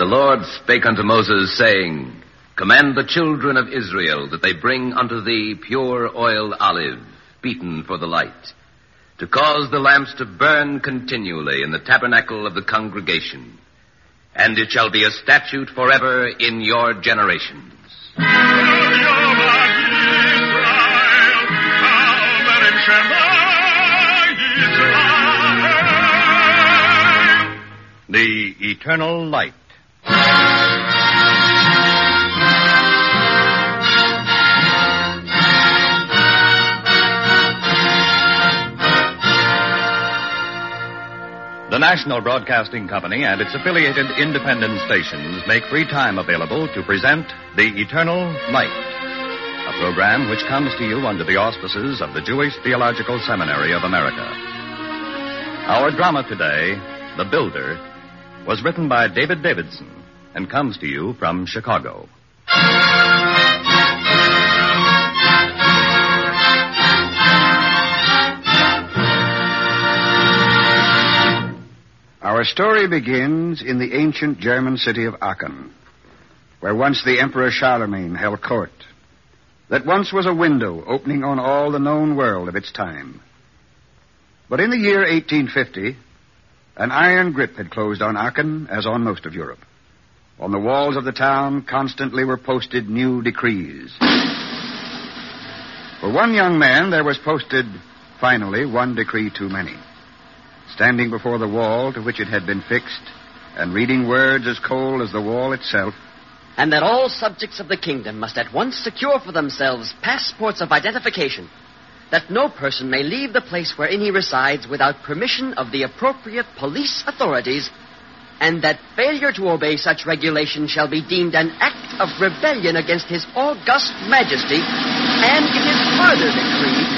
the Lord spake unto Moses, saying, Command the children of Israel that they bring unto thee pure oil olive, beaten for the light, to cause the lamps to burn continually in the tabernacle of the congregation. And it shall be a statute forever in your generations. The Eternal Light. The National Broadcasting Company and its affiliated independent stations make free time available to present The Eternal Light, a program which comes to you under the auspices of the Jewish Theological Seminary of America. Our drama today, The Builder, was written by David Davidson and comes to you from Chicago. Our story begins in the ancient German city of Aachen, where once the Emperor Charlemagne held court. That once was a window opening on all the known world of its time. But in the year 1850, an iron grip had closed on Aachen as on most of Europe. On the walls of the town constantly were posted new decrees. For one young man, there was posted, finally, one decree too many. Standing before the wall to which it had been fixed, and reading words as cold as the wall itself. And that all subjects of the kingdom must at once secure for themselves passports of identification, that no person may leave the place wherein he resides without permission of the appropriate police authorities, and that failure to obey such regulation shall be deemed an act of rebellion against his august majesty, and it is further decreed...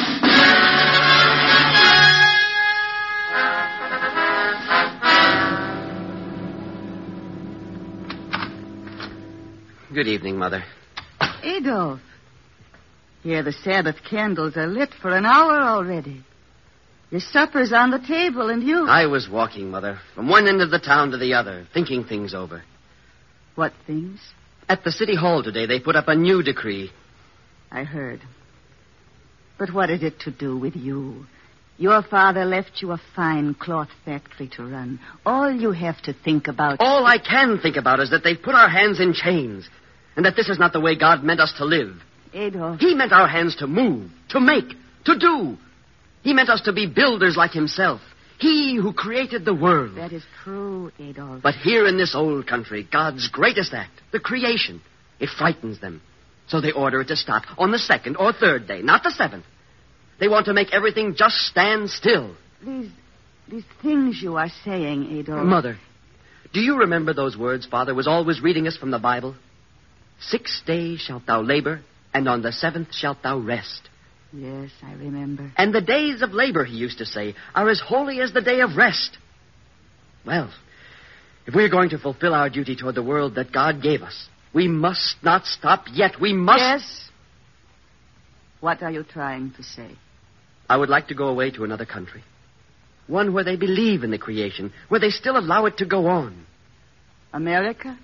Good evening, Mother. Adolf. Here the Sabbath candles are lit for an hour already. Your supper's on the table, and you... I was walking, Mother, from one end of the town to the other, thinking things over. What things? At the city hall today, they put up a new decree. I heard. But what is it to do with you? Your father left you a fine cloth factory to run. All you have to think about... All I can think about is that they've put our hands in chains, and that this is not the way God meant us to live. Adolf. He meant our hands to move, to make, to do. He meant us to be builders like himself. He who created the world. That is true, Adolf. But here in this old country, God's greatest act, the creation, it frightens them. So they order it to stop on the second or third day, not the seventh. They want to make everything just stand still. These things you are saying, Adolf. Mother, do you remember those words Father was always reading us from the Bible? 6 days shalt thou labor, and on the seventh shalt thou rest. Yes, I remember. And the days of labor, he used to say, are as holy as the day of rest. Well, if we're going to fulfill our duty toward the world that God gave us, we must not stop yet. We must... Yes? What are you trying to say? I would like to go away to another country. One where they believe in the creation, where they still allow it to go on. America?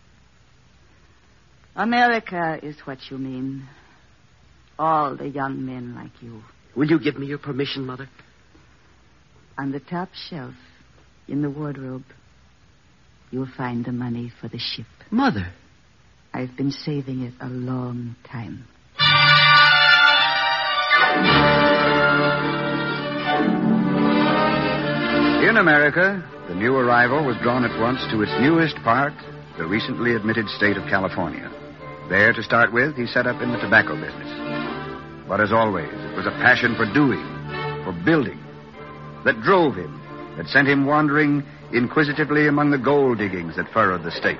America is what you mean. All the young men like you. Will you give me your permission, Mother? On the top shelf, in the wardrobe, you'll find the money for the ship. Mother. I've been saving it a long time. In America, the new arrival was drawn at once to its newest part, the recently admitted state of California. There, to start with, he set up in the tobacco business. But as always, it was a passion for doing, for building, that drove him, that sent him wandering inquisitively among the gold diggings that furrowed the state.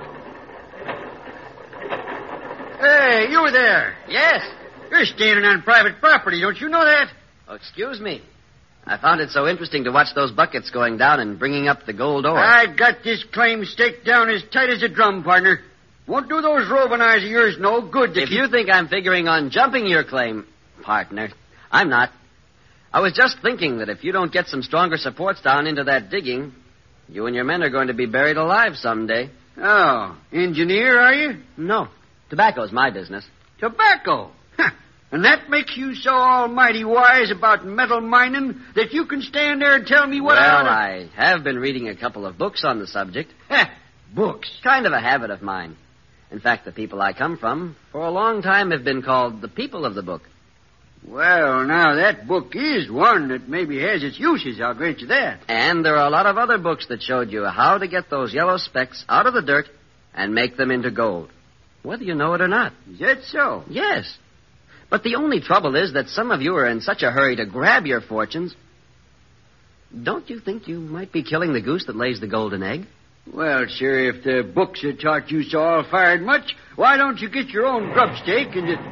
Hey, you there. Yes. You're standing on private property, don't you know that? Oh, excuse me. I found it so interesting to watch those buckets going down and bringing up the gold ore. I got this claim staked down as tight as a drum, partner. Won't do those roving eyes of yours no good to If you think I'm figuring on jumping your claim, partner, I'm not. I was just thinking that if you don't get some stronger supports down into that digging, you and your men are going to be buried alive someday. Oh, engineer, are you? No. Tobacco's my business. Tobacco. And that makes you so almighty wise about metal mining that you can stand there and tell me what I have been reading a couple of books on the subject. Books. Kind of a habit of mine. In fact, the people I come from, for a long time, have been called the people of the book. Well, now, that book is one that maybe has its uses, I'll grant you that. And there are a lot of other books that showed you how to get those yellow specks out of the dirt and make them into gold. Whether you know it or not. Is that so? Yes. But the only trouble is that some of you are in such a hurry to grab your fortunes. Don't you think you might be killing the goose that lays the golden egg? Well, sir, if the books had taught you so all-fired much, why don't you get your own grub stake and just...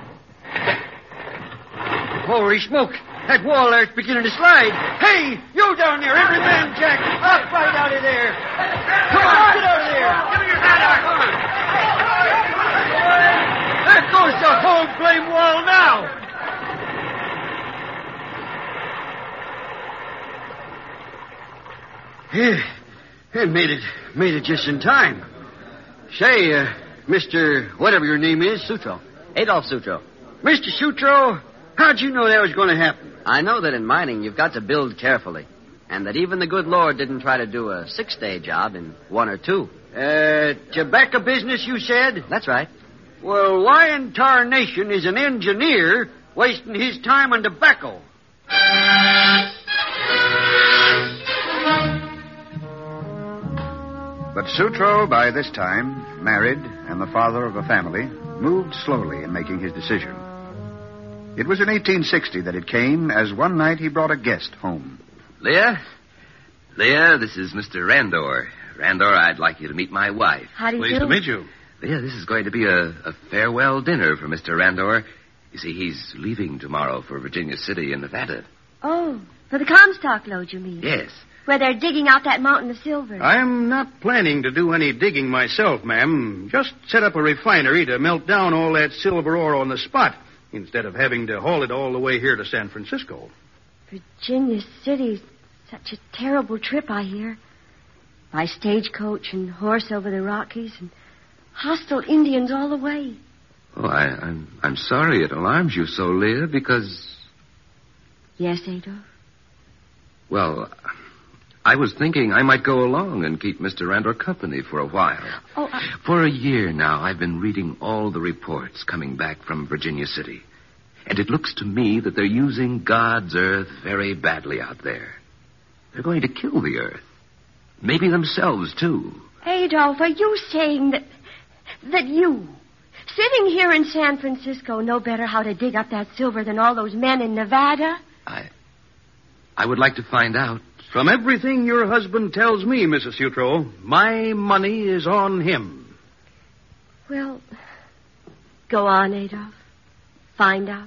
Holy smoke! That wall there's beginning to slide. Hey, you down there, every man jack! Up right out of there! Come on, get out of there! Give me your hat out! Come on! There goes the whole blame wall now! Yeah, made it just in time. Say, Mr. whatever your name is, Sutro. Adolf Sutro. Mr. Sutro, how'd you know that was going to happen? I know that in mining you've got to build carefully, and that even the good Lord didn't try to do a 6-day job in 1 or 2. Tobacco business, you said? That's right. Well, why in tarnation is an engineer wasting his time on tobacco? But Sutro, by this time, married and the father of a family, moved slowly in making his decision. It was in 1860 that it came as one night he brought a guest home. Leah, this is Mr. Randor. Randor, I'd like you to meet my wife. How do you do? Pleased to meet you. Leah, this is going to be a farewell dinner for Mr. Randor. You see, he's leaving tomorrow for Virginia City in Nevada. Oh, for the Comstock load, you mean? Yes. Where they're digging out that mountain of silver. I'm not planning to do any digging myself, ma'am. Just set up a refinery to melt down all that silver ore on the spot, instead of having to haul it all the way here to San Francisco. Virginia City's such a terrible trip, I hear. By stagecoach and horse over the Rockies, and hostile Indians all the way. Oh, I'm sorry it alarms you so, Leah, because... Yes, Adolf? Well, I was thinking I might go along and keep Mr. Randor company for a while. Oh, For a year now, I've been reading all the reports coming back from Virginia City. And it looks to me that they're using God's earth very badly out there. They're going to kill the earth. Maybe themselves, too. Adolf, are you saying that you, sitting here in San Francisco, know better how to dig up that silver than all those men in Nevada? I would like to find out. From everything your husband tells me, Mrs. Sutro, my money is on him. Well, go on, Adolf. Find out.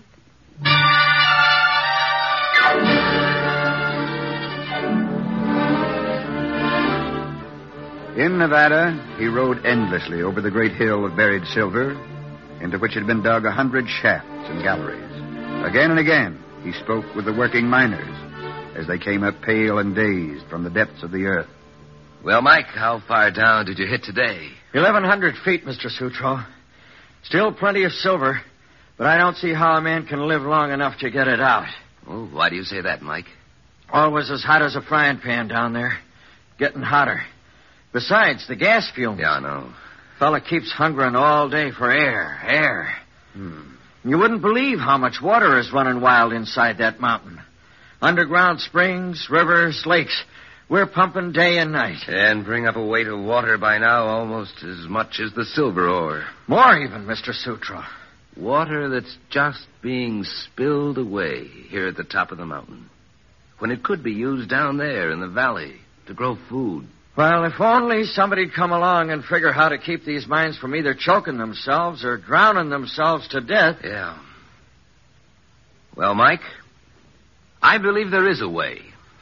In Nevada, he rode endlessly over the great hill of buried silver, into which had been dug 100 shafts and galleries. Again and again, he spoke with the working miners as they came up pale and dazed from the depths of the earth. Well, Mike, how far down did you hit today? 1,100 feet, Mr. Sutro. Still plenty of silver, but I don't see how a man can live long enough to get it out. Oh, why do you say that, Mike? Always as hot as a frying pan down there. Getting hotter. Besides, the gas fumes. Yeah, I know. Fella keeps hungering all day for air. You wouldn't believe how much water is running wild inside that mountain. Underground springs, rivers, lakes. We're pumping day and night. And bring up a weight of water by now almost as much as the silver ore. More even, Mr. Sutro. Water that's just being spilled away here at the top of the mountain, when it could be used down there in the valley to grow food. Well, if only somebody'd come along and figure how to keep these mines from either choking themselves or drowning themselves to death. Yeah. Well, Mike, I believe there is a way.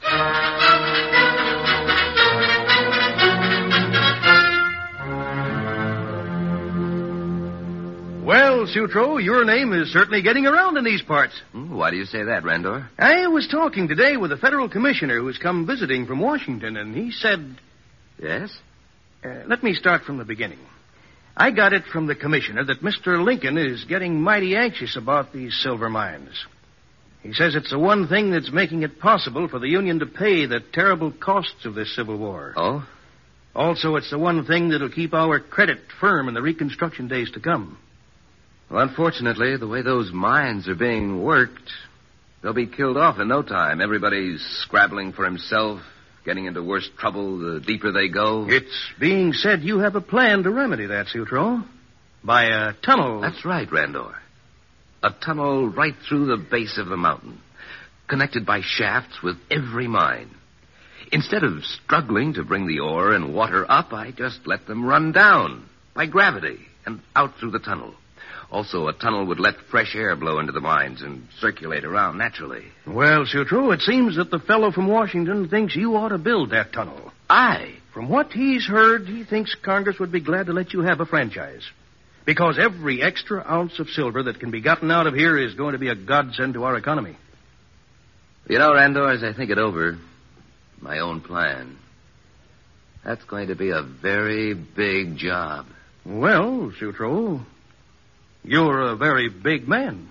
Well, Sutro, your name is certainly getting around in these parts. Why do you say that, Randor? I was talking today with a federal commissioner who's come visiting from Washington, and he said... Yes? Let me start from the beginning. I got it from the commissioner that Mr. Lincoln is getting mighty anxious about these silver mines. He says it's the one thing that's making it possible for the Union to pay the terrible costs of this Civil War. Oh? Also, it's the one thing that'll keep our credit firm in the Reconstruction days to come. Well, unfortunately, the way those mines are being worked, they'll be killed off in no time. Everybody's scrabbling for himself, getting into worse trouble the deeper they go. It's being said you have a plan to remedy that, Sutro. By a tunnel. That's right, Randor. A tunnel right through the base of the mountain, connected by shafts with every mine. Instead of struggling to bring the ore and water up, I just let them run down by gravity and out through the tunnel. Also, a tunnel would let fresh air blow into the mines and circulate around naturally. Well, Sutro, it seems that the fellow from Washington thinks you ought to build that tunnel. I? From what he's heard, he thinks Congress would be glad to let you have a franchise. Because every extra ounce of silver that can be gotten out of here is going to be a godsend to our economy. You know, Randor, as I think it over, my own plan, that's going to be a very big job. Well, Sutro, you're a very big man.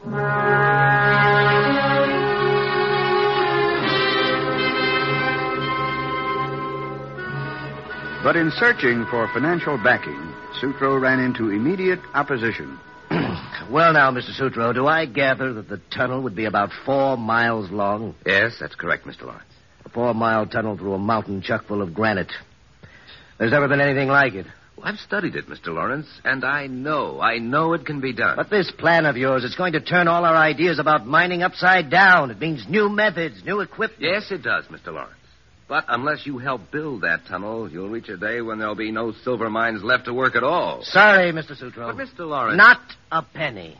But in searching for financial backing, Sutro ran into immediate opposition. Well, now, Mr. Sutro, do I gather that the tunnel would be about 4 miles long? Yes, that's correct, Mr. Lawrence. A 4-mile tunnel through a mountain chock full of granite. There's never been anything like it. Well, I've studied it, Mr. Lawrence, and I know it can be done. But this plan of yours is going to turn all our ideas about mining upside down. It means new methods, new equipment. Yes, it does, Mr. Lawrence. But unless you help build that tunnel, you'll reach a day when there'll be no silver mines left to work at all. Sorry, Mr. Sutro. But, Mr. Lawrence... Not a penny.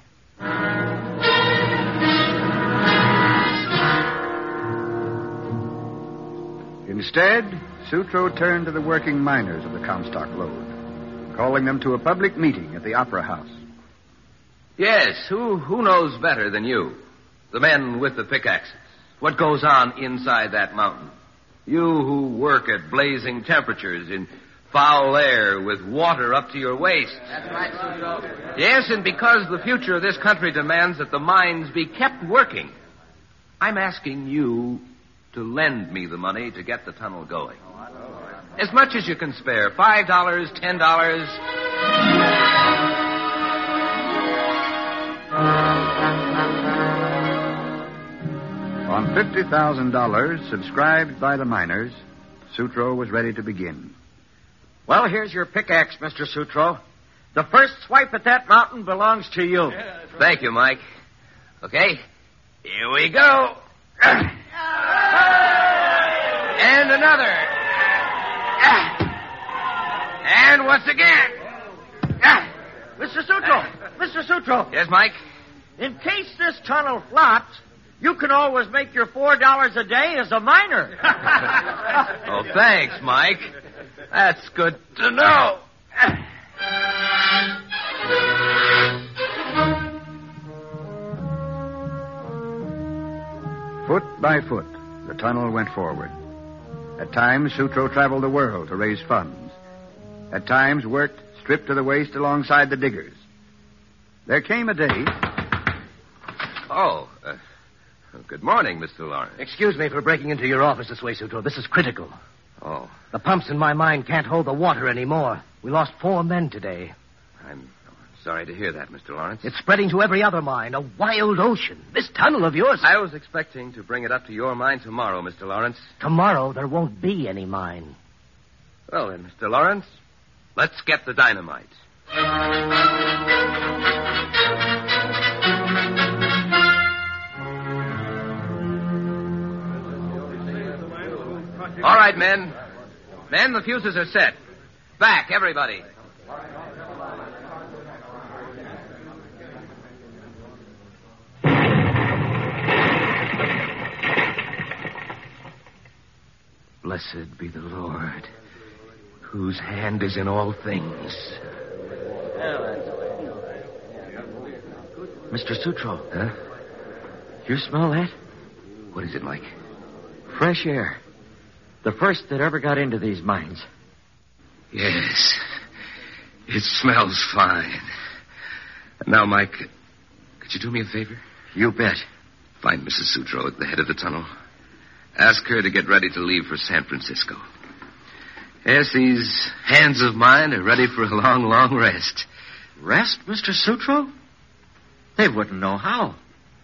Instead, Sutro turned to the working miners of the Comstock Lode, calling them to a public meeting at the Opera House. Yes, who knows better than you? The men with the pickaxes. What goes on inside that mountain? You who work at blazing temperatures in foul air with water up to your waist. That's right, Sutro. Yes, and because the future of this country demands that the mines be kept working, I'm asking you to lend me the money to get the tunnel going. As much as you can spare. $5, $10. On $50,000 subscribed by the miners, Sutro was ready to begin. Well, here's your pickaxe, Mr. Sutro. The first swipe at that mountain belongs to you. Thank you, Mike. Okay, here we go. And another. And once again. Mr. Sutro! Mr. Sutro! Yes, Mike? In case this tunnel flops, you can always make your $4 a day as a miner. Oh, thanks, Mike. That's good to know. Foot by foot, the tunnel went forward. At times, Sutro traveled the world to raise funds. At times, worked stripped to the waist alongside the diggers. There came a day... Oh, good morning, Mr. Lawrence. Excuse me for breaking into your office this way, Sutro. This is critical. Oh, The pumps in my mine can't hold the water anymore. We lost 4 men today. I'm sorry to hear that, Mr. Lawrence. It's spreading to every other mine, a wild ocean. This tunnel of yours... I was expecting to bring it up to your mine tomorrow, Mr. Lawrence. Tomorrow, there won't be any mine. Well, then, Mr. Lawrence, let's get the dynamite. All right, men. Men, the fuses are set. Back, everybody. Blessed be the Lord, whose hand is in all things. Mr. Sutro. Huh? You smell that? What is it, Mike? Fresh air. The first that ever got into these mines. Yes. It smells fine. Now, Mike, could you do me a favor? You bet. Find Mrs. Sutro at the head of the tunnel. Ask her to get ready to leave for San Francisco. Yes, these hands of mine are ready for a long, long rest. Rest, Mr. Sutro? They wouldn't know how.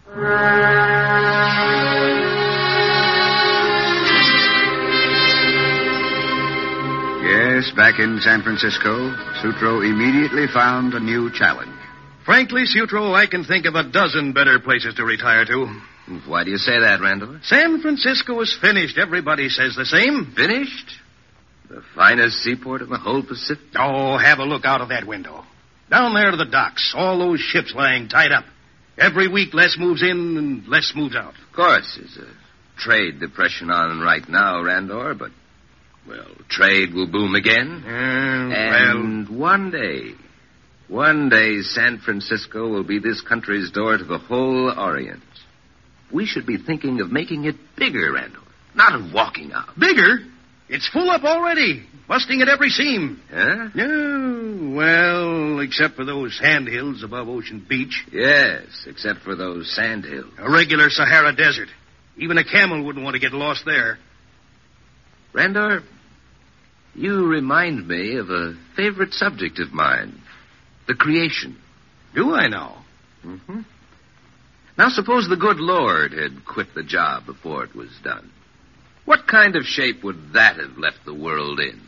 Yes, back in San Francisco, Sutro immediately found a new challenge. Frankly, Sutro, I can think of a dozen better places to retire to. Why do you say that, Randall? San Francisco is finished. Everybody says the same. Finished? The finest seaport in the whole Pacific? Oh, have a look out of that window. Down there to the docks, all those ships lying tied up. Every week, less moves in and less moves out. Of course, there's a trade depression on right now, Randor, but, well, trade will boom again. And one day, San Francisco will be this country's door to the whole Orient. We should be thinking of making it bigger, Randor, not of walking out. Bigger? It's full up already, busting at every seam. Huh? No, well, except for those sand hills above Ocean Beach. Yes, except for those sand hills. A regular Sahara desert. Even a camel wouldn't want to get lost there. Randor, you remind me of a favorite subject of mine, the creation. Do I now? Mm-hmm. Now, suppose the good Lord had quit the job before it was done. What kind of shape would that have left the world in?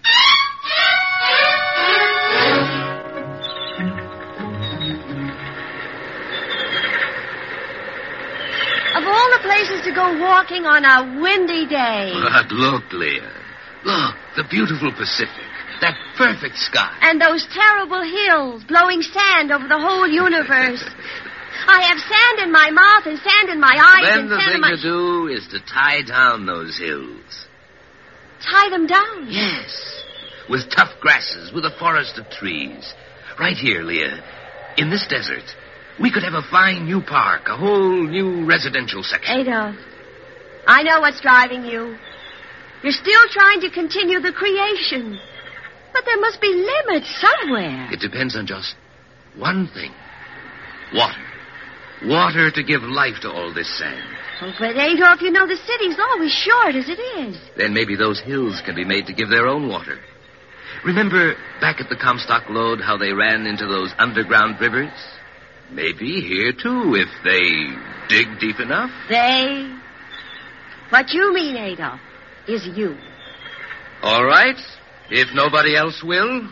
Of all the places to go walking on a windy day. But look, Leah. Look, the beautiful Pacific. That perfect sky. And those terrible hills blowing sand over the whole universe. I have sand in my mouth and sand in my eyes Then and the sand thing in my... to do is to tie down those hills. Tie them down? Yes. With tough grasses, with a forest of trees. Right here, Leah. In this desert, we could have a fine new park, a whole new residential section. Adolf, I know what's driving you. You're still trying to continue the creation. But there must be limits somewhere. It depends on just one thing. Water. Water to give life to all this sand. Oh, but Adolf, you know the city's always short as it is. Then maybe those hills can be made to give their own water. Remember back at the Comstock Lode how they ran into those underground rivers? Maybe here, too, if they dig deep enough. They? What you mean, Adolf, is you. All right. If nobody else will.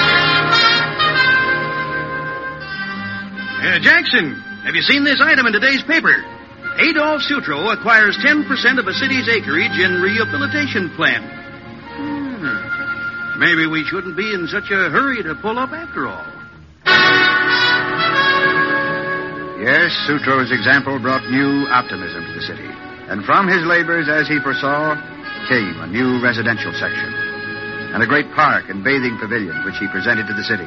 Jackson, have you seen this item in today's paper? Adolf Sutro acquires 10% of a city's acreage in rehabilitation plan. Maybe we shouldn't be in such a hurry to pull up after all. Yes, Sutro's example brought new optimism to the city. And from his labors, as he foresaw, came a new residential section and a great park and bathing pavilion which he presented to the city.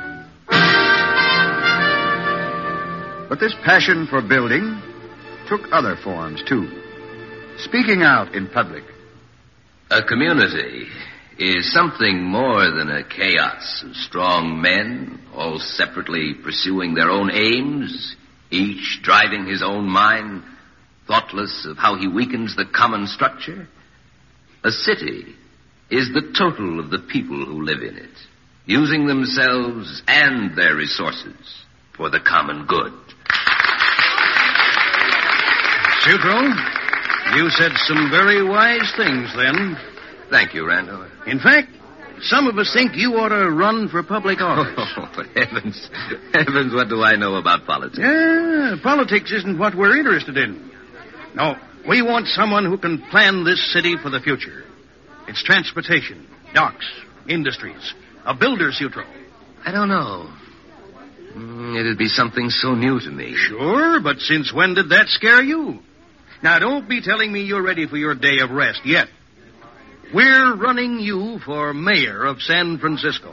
But this passion for building took other forms, too. Speaking out in public. A community is something more than a chaos of strong men, all separately pursuing their own aims, each driving his own mind, thoughtless of how he weakens the common structure. A city is the total of the people who live in it, using themselves and their resources for the common good. Sutro, you said some very wise things then. Thank you, Randall. In fact, some of us think you ought to run for public office. Oh, heavens, what do I know about politics? Yeah, politics isn't what we're interested in. No, we want someone who can plan this city for the future. It's transportation, docks, industries, a builder, Sutro. I don't know. It'd be something so new to me. Sure, but since when did that scare you? Now, don't be telling me you're ready for your day of rest yet. We're running you for mayor of San Francisco.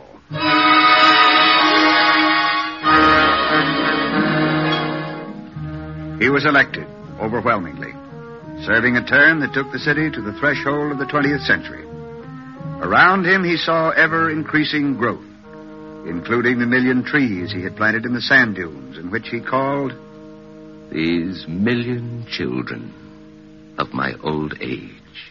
He was elected, overwhelmingly, serving a term that took the city to the threshold of the 20th century. Around him he saw ever-increasing growth, including the 1,000,000 trees he had planted in the sand dunes, and which he called these 1,000,000 children of my old age.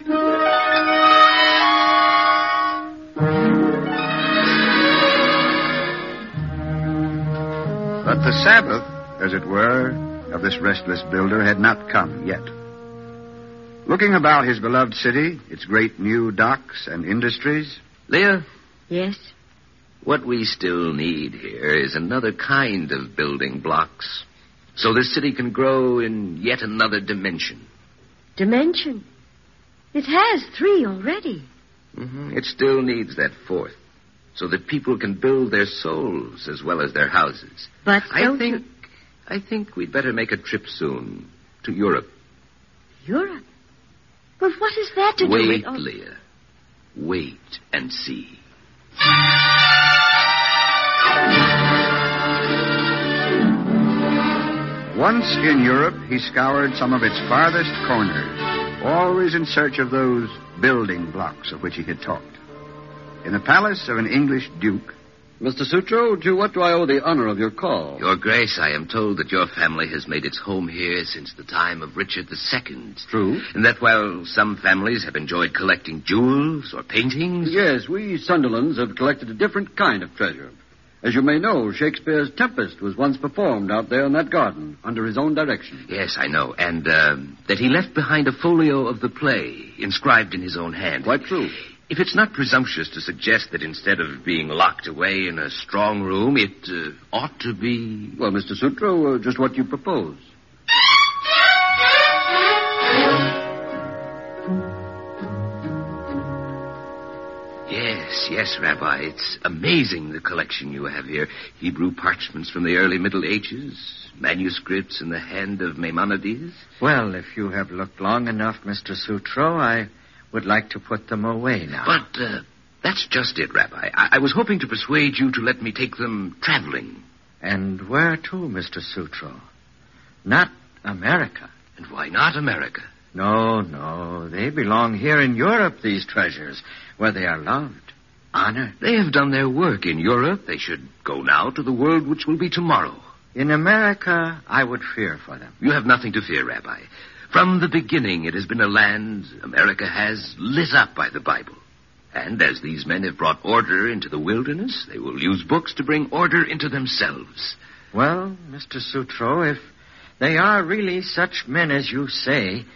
But the Sabbath, as it were, of this restless builder had not come yet. Looking about his beloved city, its great new docks and industries. Leah? Yes? What we still need here is another kind of building blocks, so this city can grow in yet another dimension. Dimension? It has 3 already. Mm-hmm. It still needs that 4th, so that people can build their souls as well as their houses. But I think we'd better make a trip soon to Europe. Europe? But what is that to do with... Wait, Leah. Wait and see. Once in Europe, he scoured some of its farthest corners, always in search of those building blocks of which he had talked. In the palace of an English duke. Mr. Sutro, to what do I owe the honor of your call? Your Grace, I am told that your family has made its home here since the time of Richard II. True. And that while some families have enjoyed collecting jewels or paintings... Yes, we Sunderlands have collected a different kind of treasure. As you may know, Shakespeare's Tempest was once performed out there in that garden under his own direction. Yes, I know. And that he left behind a folio of the play, inscribed in his own hand. Quite true. If it's not presumptuous to suggest that instead of being locked away in a strong room, it ought to be... Well, Mr. Sutro, just what you propose. Yes, Rabbi. It's amazing, the collection you have here. Hebrew parchments from the early Middle Ages, manuscripts in the hand of Maimonides. Well, if you have looked long enough, Mr. Sutro, I would like to put them away now. But that's just it, Rabbi. I was hoping to persuade you to let me take them traveling. And where to, Mr. Sutro? Not America. And why not America? No. They belong here in Europe, these treasures, where they are loved, honored. They have done their work in Europe. They should go now to the world which will be tomorrow. In America, I would fear for them. You have nothing to fear, Rabbi. From the beginning, it has been a land America has lit up by the Bible. And as these men have brought order into the wilderness, they will use books to bring order into themselves. Well, Mr. Sutro, if they are really such men as you say...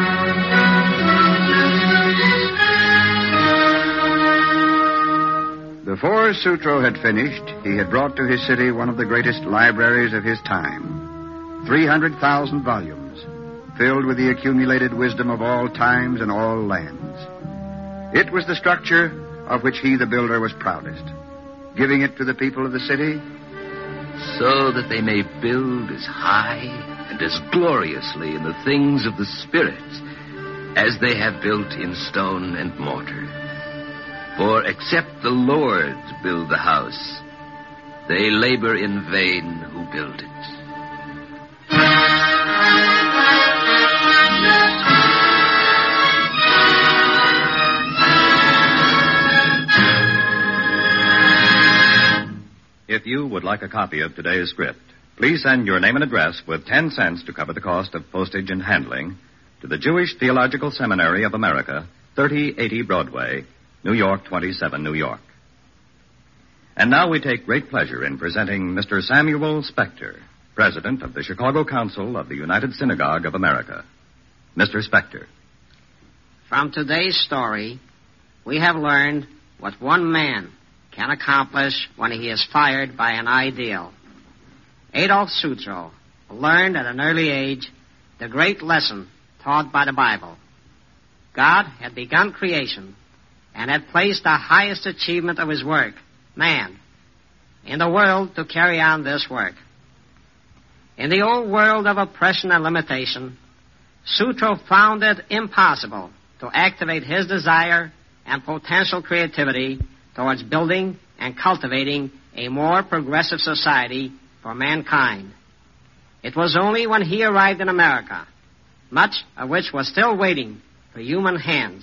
Before Sutro had finished, he had brought to his city one of the greatest libraries of his time. 300,000 volumes, filled with the accumulated wisdom of all times and all lands. It was the structure of which he, the builder, was proudest, giving it to the people of the city so that they may build as high and as gloriously in the things of the Spirit as they have built in stone and mortar. For except the Lord build the house, they labor in vain who build it. If you would like a copy of today's script, please send your name and address with 10 cents to cover the cost of postage and handling to the Jewish Theological Seminary of America, 3080 Broadway, New York 27, New York. And now we take great pleasure in presenting Mr. Samuel Spector, President of the Chicago Council of the United Synagogue of America. Mr. Spector. From today's story, we have learned what one man can accomplish when he is fired by an ideal. Adolf Sutro learned at an early age the great lesson taught by the Bible. God had begun creation and had placed the highest achievement of his work, man, in the world to carry on this work. In the old world of oppression and limitation, Sutro found it impossible to activate his desire and potential creativity towards building and cultivating a more progressive society for mankind. It was only when he arrived in America, much of which was still waiting for human hands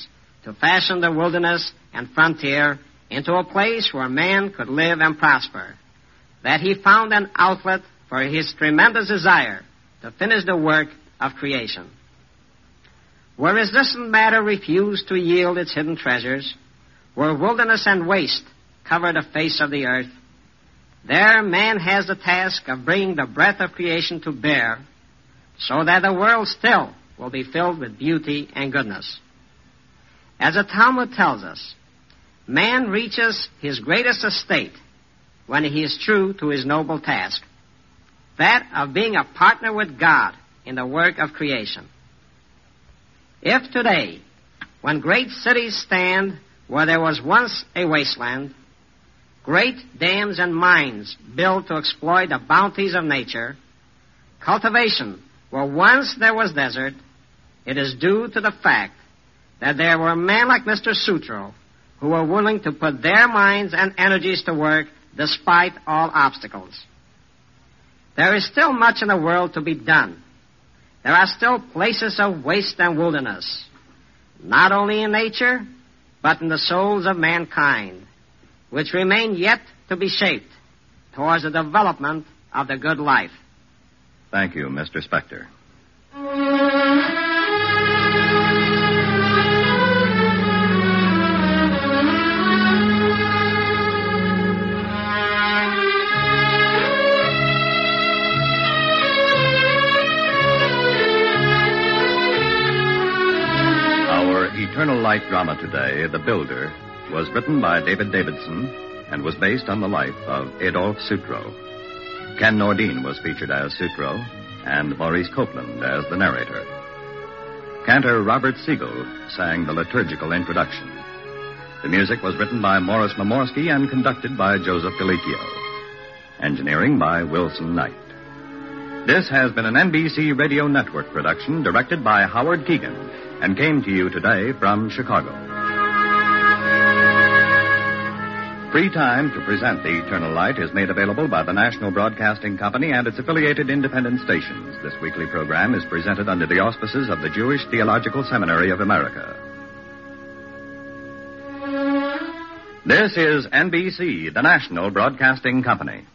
to fashion the wilderness and frontier into a place where man could live and prosper, that he found an outlet for his tremendous desire to finish the work of creation. Where his distant matter refused to yield its hidden treasures, where wilderness and waste cover the face of the earth, there man has the task of bringing the breath of creation to bear, so that the world still will be filled with beauty and goodness. As the Talmud tells us, man reaches his greatest estate when he is true to his noble task, that of being a partner with God in the work of creation. If today, when great cities stand where there was once a wasteland, great dams and mines built to exploit the bounties of nature, cultivation where once there was desert, it is due to the fact that there were men like Mr. Sutro who were willing to put their minds and energies to work despite all obstacles. There is still much in the world to be done. There are still places of waste and wilderness, not only in nature, but in the souls of mankind, which remain yet to be shaped towards the development of the good life. Thank you, Mr. Spector. Eternal Light drama today, The Builder, was written by David Davidson and was based on the life of Adolphe Sutro. Ken Nordine was featured as Sutro and Maurice Copeland as the narrator. Cantor Robert Siegel sang the liturgical introduction. The music was written by Morris Momorsky and conducted by Joseph Galicchio. Engineering by Wilson Knight. This has been an NBC Radio Network production directed by Howard Keegan and came to you today from Chicago. Free time to present The Eternal Light is made available by the National Broadcasting Company and its affiliated independent stations. This weekly program is presented under the auspices of the Jewish Theological Seminary of America. This is NBC, the National Broadcasting Company.